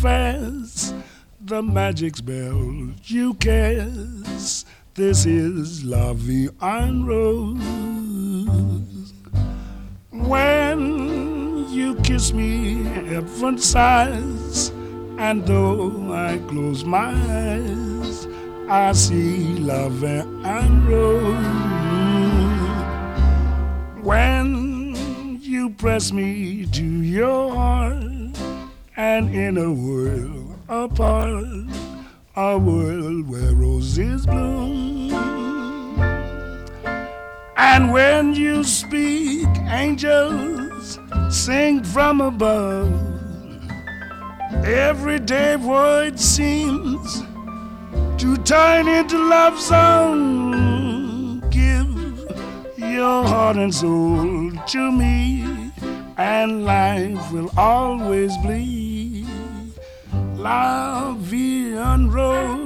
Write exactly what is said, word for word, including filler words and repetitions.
confess the magic spell you cast. This is La Vie en Rose. When you kiss me, heaven sighs, and though I close my eyes, I see La Vie en Rose. When you press me to your heart, and in a world apart, a world where roses bloom. And when you speak, angels sing from above. Everyday word seems to turn into love song. Give your heart and soul to me, and life will always be La Vie en Rose.